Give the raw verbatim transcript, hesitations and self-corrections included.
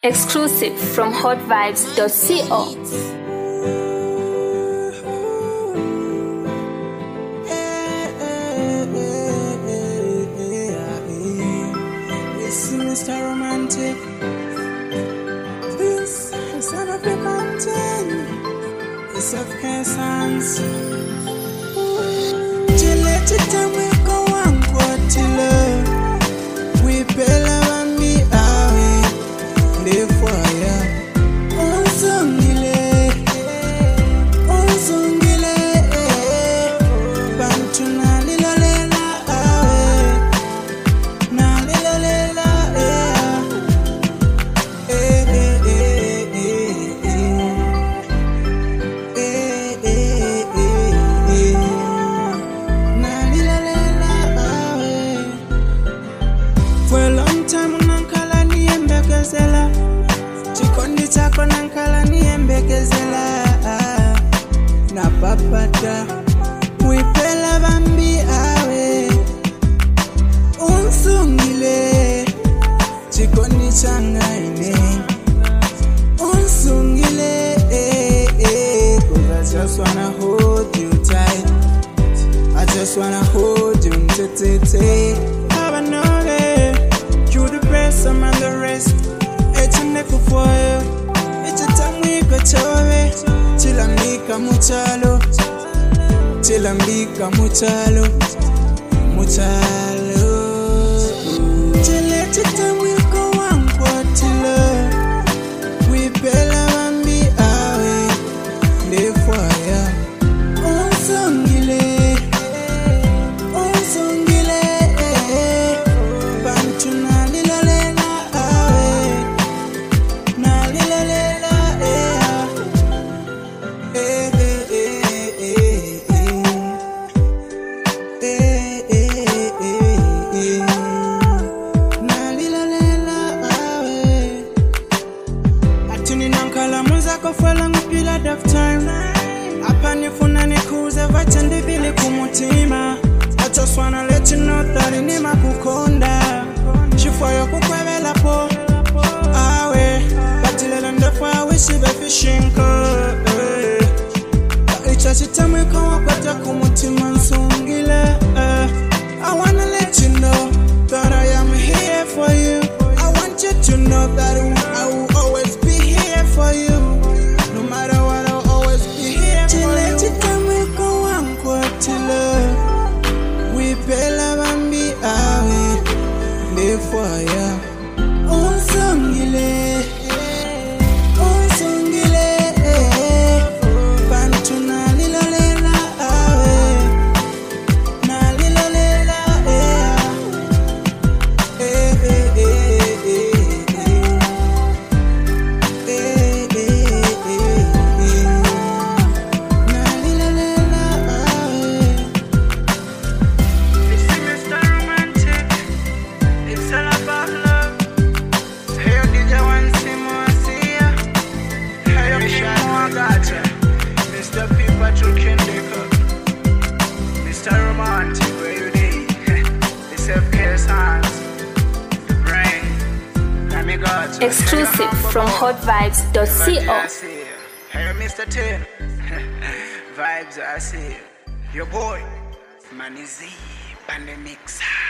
Exclusive from hot vibes dot co. This is Mister Romantic. This is son of the mountain. It's of K-Sans. Chile chitame kwa wangu tile. We pela bambi awe. Live for ya. Onsungile. Onsungile. Bantu na lilalela awe. Na lilalela eh. Eh eh eh eh eh. Eh eh eh eh. Na lilalela awe. For a long time unankala niembekezela. Chikondi chako nankala niembekezela. Na papata wipela bambi awe. Unsungile chikondi changa ine. Unsungile eh eh. Cause I just wanna hold you tight. I just wanna hold you tight. Have I know that you the best among the rest. It's a nickel for you. It's a time we go chove. Chilambika muchalo. Chilambika muchalo. Muchalo. Chile chita we go one quartilo. We pela bambi awe. Live for ya. Unsungile. Unsungile. Bantu na lilalela awe. Na lilalela eh. Eh eh eh eh eh. Eh eh eh eh. Na lilalela awe. Atuni nankala muzako fwela ngupila of time. Apa nifuna nikuze vachende vile kumutima. I just wanna let you know that inima kukonda. Shifoyo kukwevela po awe. Batilele ndefo ya wishi be fishing ko. Icha chitamwe kwa kwata kumutima nsungile. I wanna let you know that I am here for you. I want you to know that I will always be here for you. No matter what, I'll always be here for you. Chitamwe kwa wangu tilo. We pela bambi awe. Live for ya. Unsungile. Unsungile. Bantu na lilalela awe. Na lilalela eh. Eh eh eh eh eh. Eh eh eh eh. Na lilalela awe. This is Mister Romantic. It's all about love. Hey, you D J one Simon Sia. Hey, you Shano Gotcha. Mister P Patrick Kendrick. Mister Romantic, where you dey? It's F K-Sans. The brain. Let me gotcha. Exclusive from hot vibes dot co. Hey, Mister Ten. Vibes I see. Your boy, Manny Z, Pandemix.